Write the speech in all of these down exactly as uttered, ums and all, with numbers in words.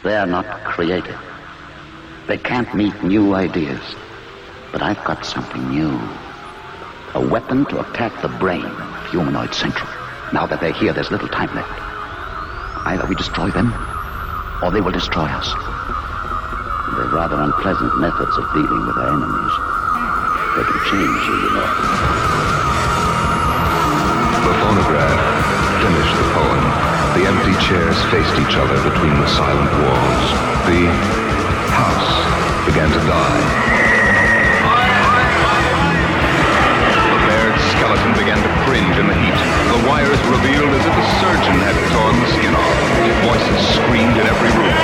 They're not creative. They can't meet new ideas. But I've got something new. A weapon to attack the brain of Humanoid Central. Now that they're here, there's little time left. Either we destroy them, or they will destroy us. They're rather unpleasant methods of dealing with our enemies. They can change you, you know. The phonograph finished the poem. The empty chairs faced each other between the silent walls. The house began to die. The bared skeleton began to cringe in the heat. The wires revealed as if a surgeon had torn the skin off. Voices screamed in every room.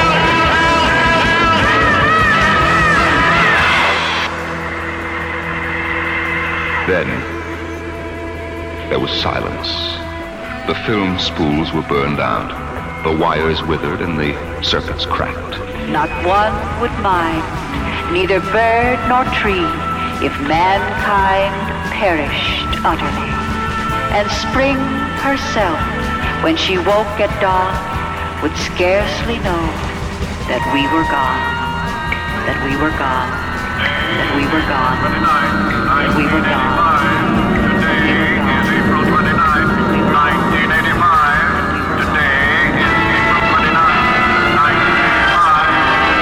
Then, there was silence. The film spools were burned out. The wires withered and the circuits cracked. Not one would mind, neither bird nor tree, if mankind perished utterly. And spring herself, when she woke at dawn, would scarcely know that we were gone, that we were gone, that we were gone, that we were gone. Today is April twenty-ninth, nineteen eighty-five. Today is April twenty-ninth, nineteen eighty-five.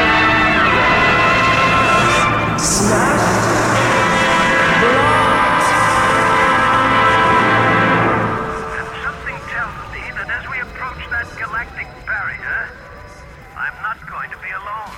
Smash! And something tells me that as we approach that galactic barrier, I'm not going to be alone.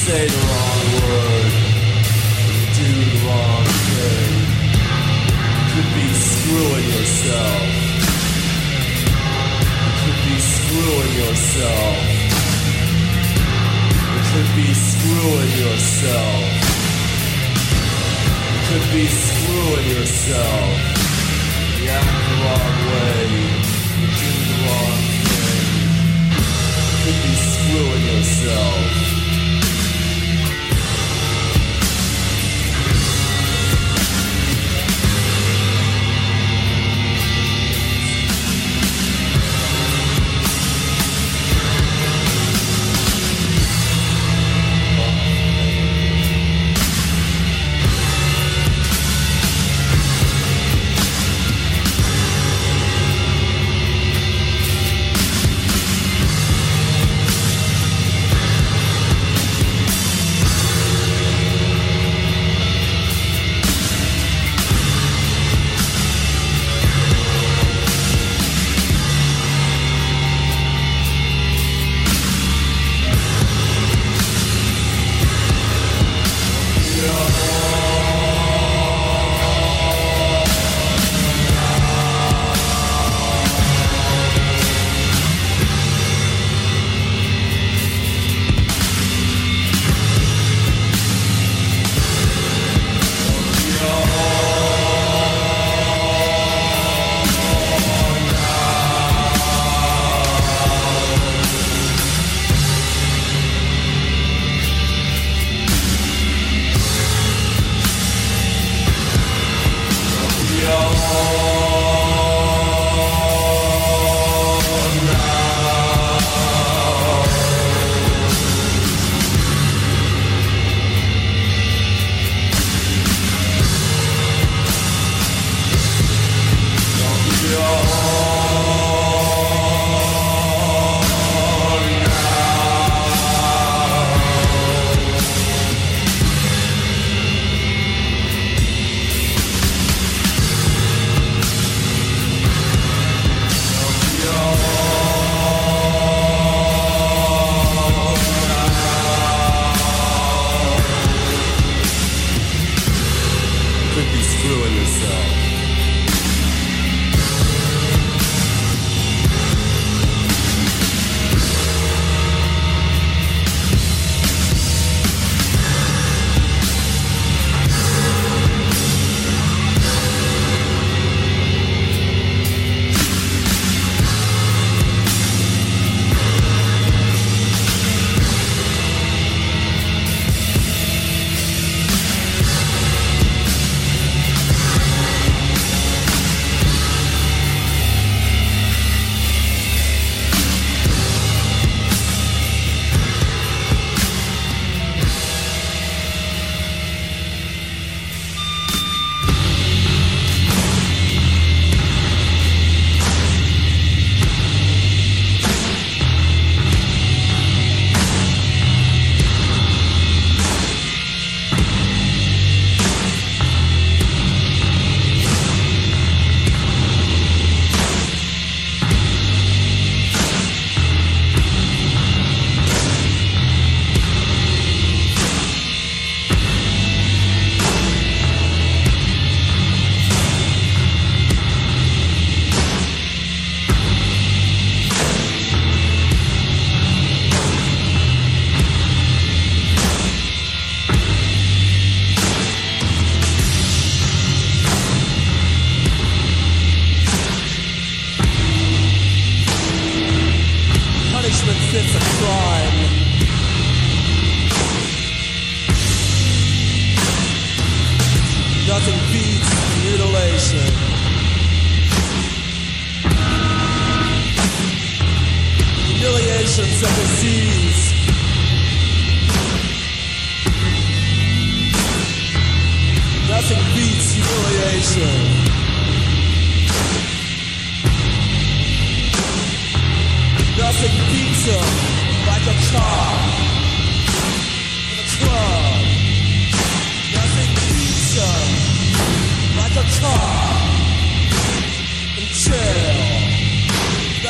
say the wrong word, do the wrong thing. Could be screwing yourself. Could be screwing yourself. Could be screwing yourself. Could be screwing yourself. You act the wrong way. You do the wrong thing. Could be screwing yourself.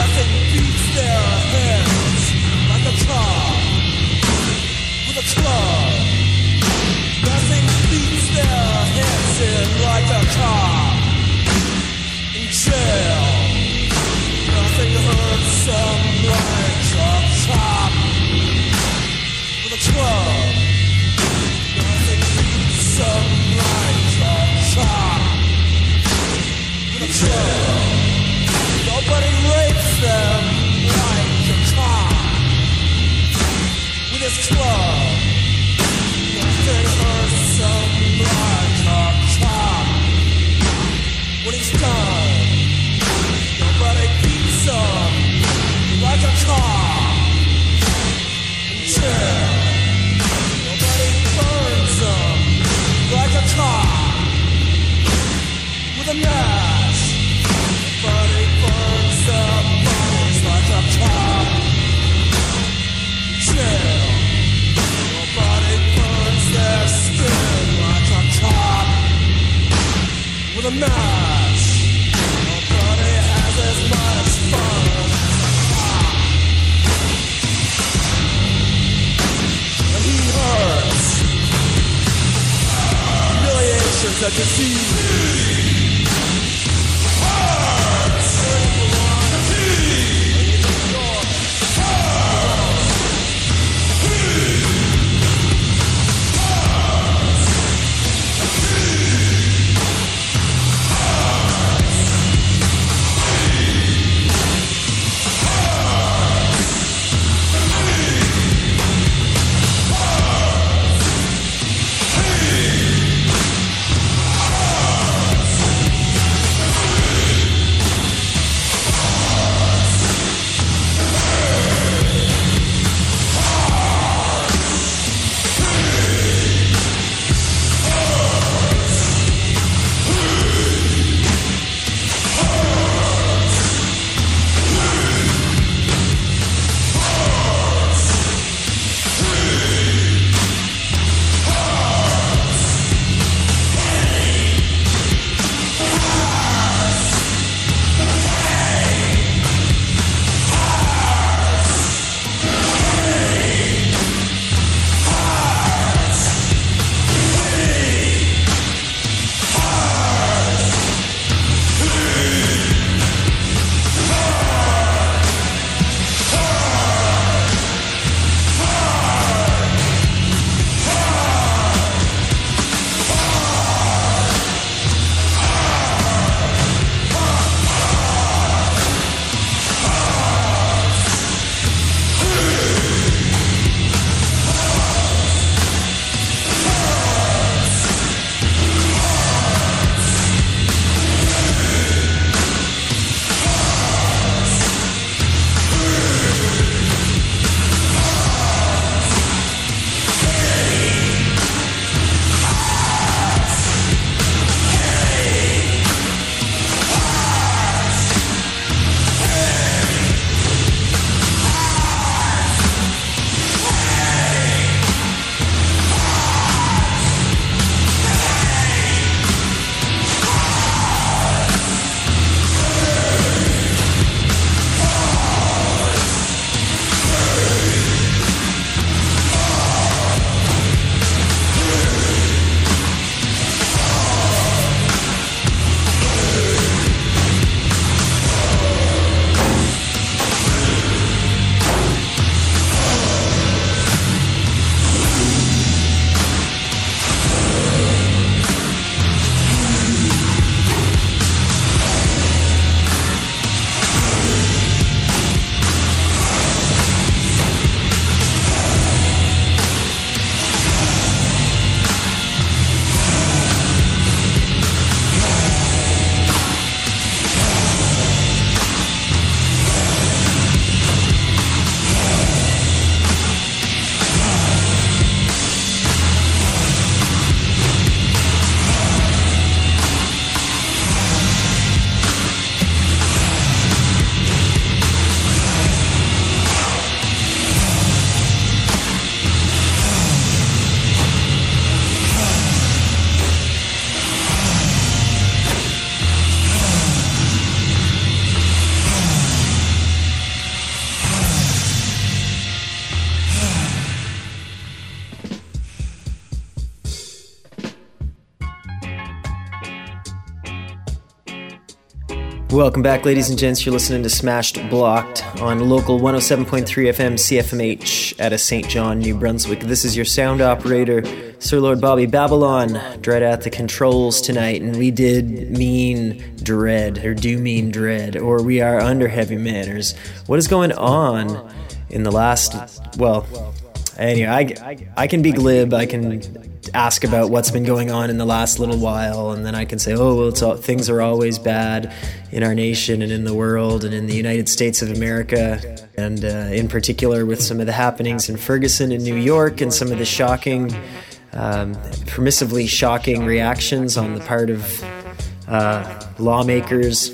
Club. the match. Nobody has as much fun. And he hurts. Humiliation's a disease. Welcome back, ladies and gents. You're listening to Smashed Blocked on local one oh seven point three F M C F M H out of Saint John, New Brunswick. This is your sound operator, Sir Lord Bobby Babylon, dread at the controls tonight, and we did mean dread, or do mean dread, or we are under heavy manners. What is going on in the last, well, anyway, I, I can be glib, I can ask about what's been going on in the last little while, and then I can say, oh, well, it's all, things are always bad in our nation and in the world and in the United States of America, and uh, in particular with some of the happenings in Ferguson and New York and some of the shocking, um, permissively shocking reactions on the part of uh, lawmakers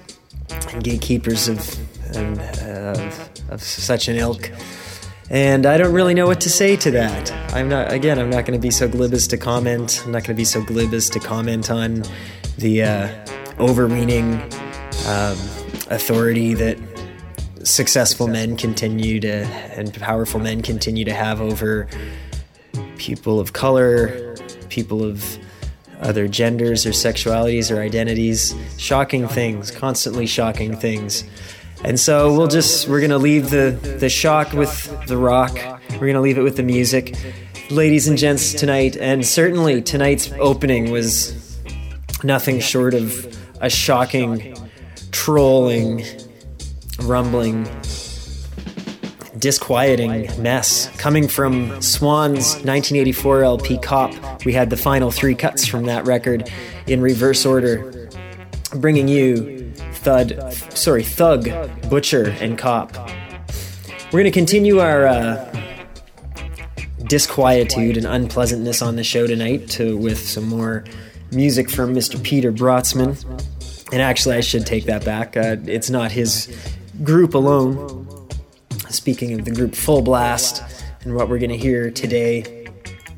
and gatekeepers of, and, uh, of such an ilk. And I don't really know what to say to that. I'm not, again, I'm not going to be so glib as to comment. I'm not going to be so glib as to comment on the uh, overweening um, authority that successful men continue to, and powerful men continue to have over people of color, people of other genders or sexualities or identities. Shocking things, constantly shocking things. And so we'll just, we're going to leave the, the shock with the rock. We're going to leave it with the music. Ladies and gents, tonight, and certainly tonight's opening was nothing short of a shocking, trolling, rumbling, disquieting mess. Coming from Swan's nineteen eighty-four L P Cop, we had the final three cuts from that record in reverse order, bringing you Thud, sorry, Thug, Butcher, and Cop. We're going to continue our uh, disquietude and unpleasantness on the show tonight to, with some more music from Mister Peter Brötzmann. And actually, I should take that back. Uh, it's not his group alone. Speaking of the group Full Blast, and what we're going to hear today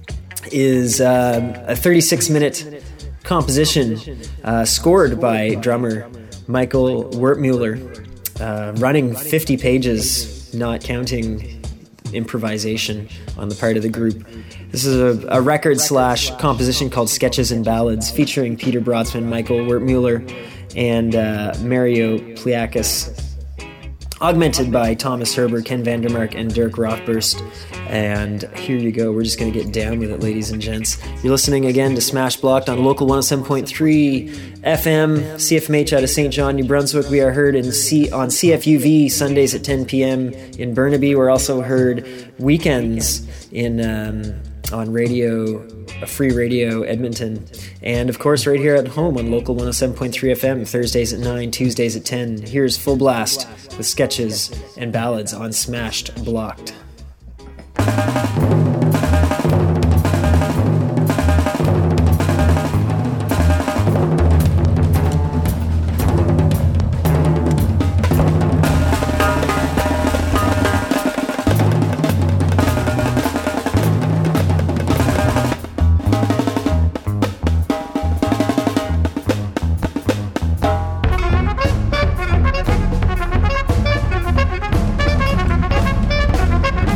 is uh, a thirty-six minute composition uh, scored by drummer Michael Wertmuller, uh, running fifty pages, not counting improvisation on the part of the group. This is a, a record slash composition called Sketches and Ballads, featuring Peter Brötzmann, Michael Wertmuller, and uh, Mario Pliakis, augmented by Thomas Herber, Ken Vandermark, and Dirk Rothburst. And here you go. We're just going to get down with it, ladies and gents. You're listening again to Smash Blocked on Local one oh seven point three F M, C F M H out of Saint John, New Brunswick. We are heard in C- on C F U V Sundays at ten p.m. in Burnaby. We're also heard weekends in um, on radio, free radio Edmonton. And of course right here at home on Local one oh seven point three F M, Thursdays at nine, Tuesdays at ten. Here's Full Blast with Sketches and Ballads on Smashed Blocked. Thank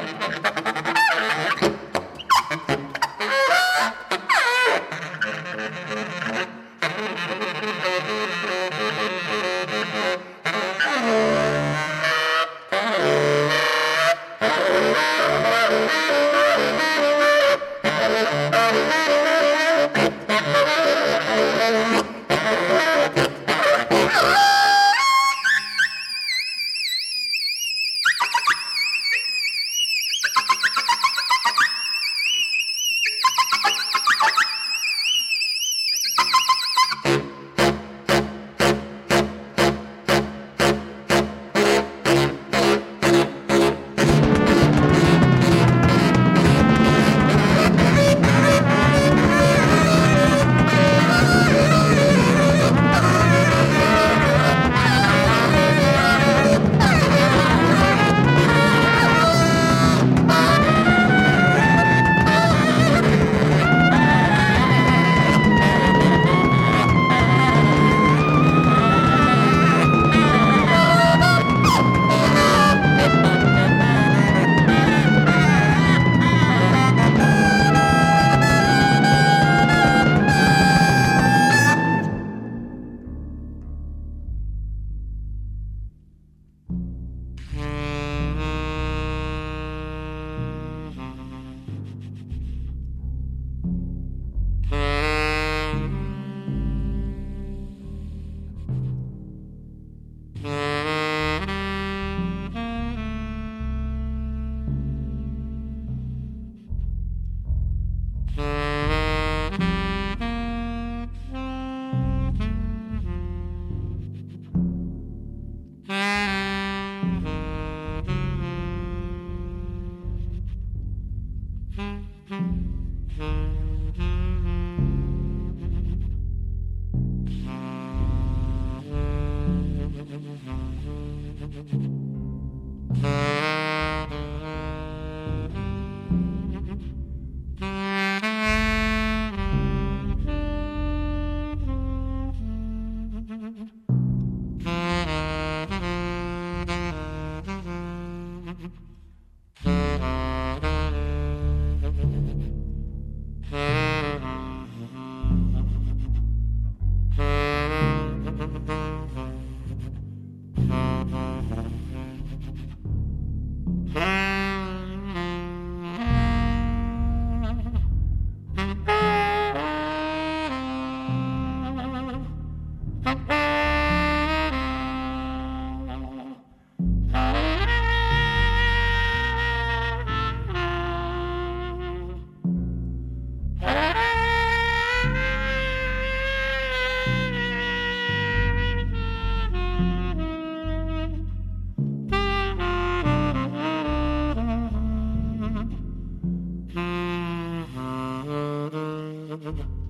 Mm-hmm.